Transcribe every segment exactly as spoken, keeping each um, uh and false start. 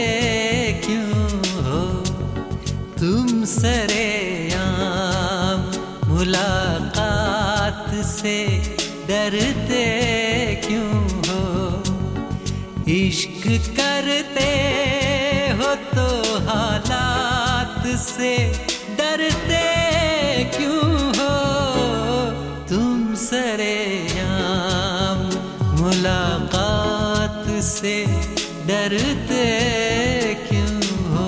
क्यों हो तुम सरेआम, मुलाकात से डरते क्यों हो? इश्क करते हो तो हालात से डरते क्यों हो? तुम सरेआम मुलाकात से डरते क्यों हो?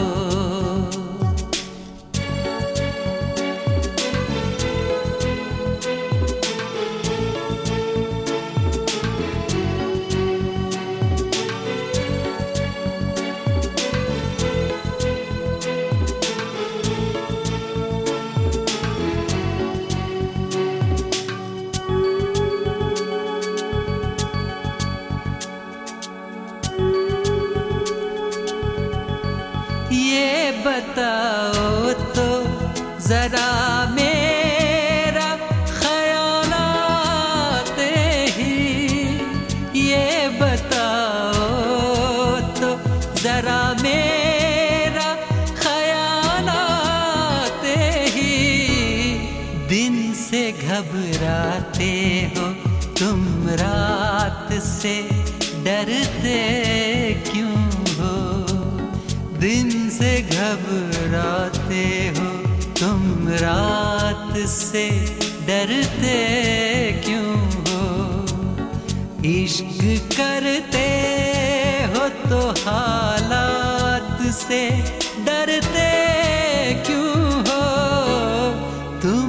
ये बताओ तो जरा मेरा ख्याल आते ही, ये बताओ तो जरा मेरा ख्याल आते ही। दिन से घबराते हो तुम, रात से डरते क्यों हो? दिन से घबराते हो तुम, रात से डरते क्यों हो? इश्क करते हो तो हालात से डरते क्यों हो? तुम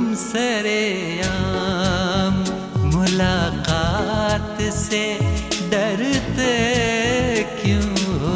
सरेआम मुलाकात से डरते क्यों हो?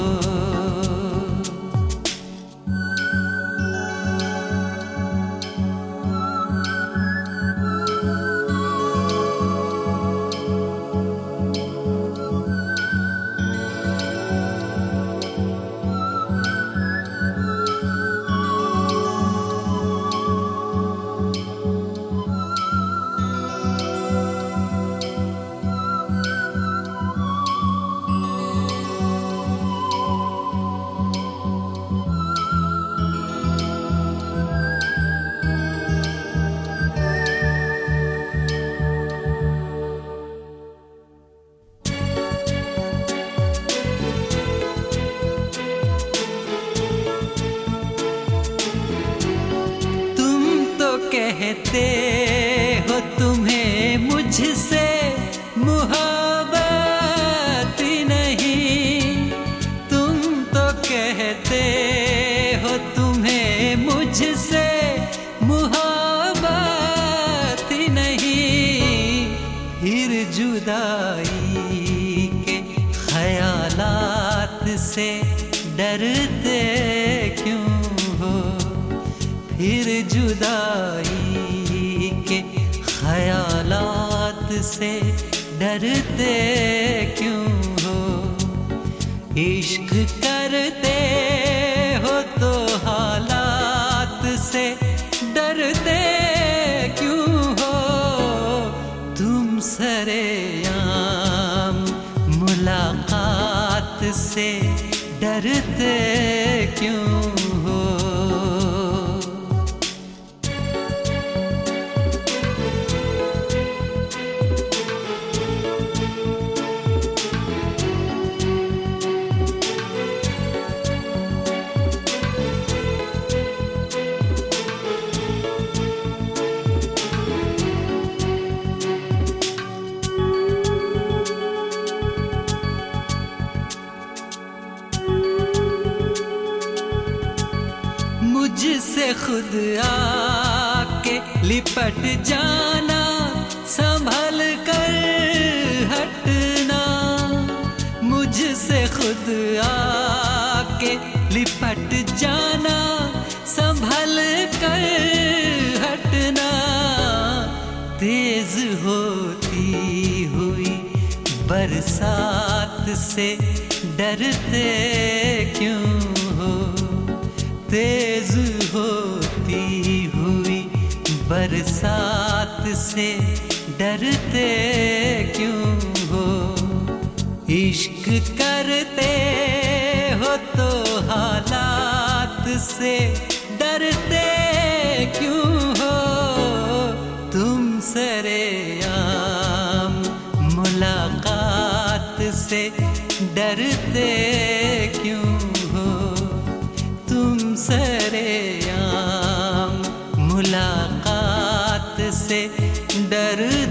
कहते हो तुम्हें मुझसे मोहब्बत नहीं, तुम तो कहते हो तुम्हें मुझसे मोहब्बत नहीं। फिर जुदाई के ख्यालात से डरते क्यों हो? फिर जुदाई के ख्यालात से डरते क्यों हो? इश्क करते हो तो हालात से डरते क्यों हो? तुम सरेआम मुलाकात से डरते क्यों हो? मुझसे खुद आके लिपट जाना, संभल कर हटना। मुझसे खुद आके लिपट जाना, संभल कर हटना। तेज होती हुई बरसात से डरते क्यों हो? तेज होती हुई बरसात से डरते क्यों हो? इश्क करते हो तो हालात से डरते क्यों हो तुम सरेआम मुलाकात से डरते क्यों हो तुम सरेआम मुलाकात से डर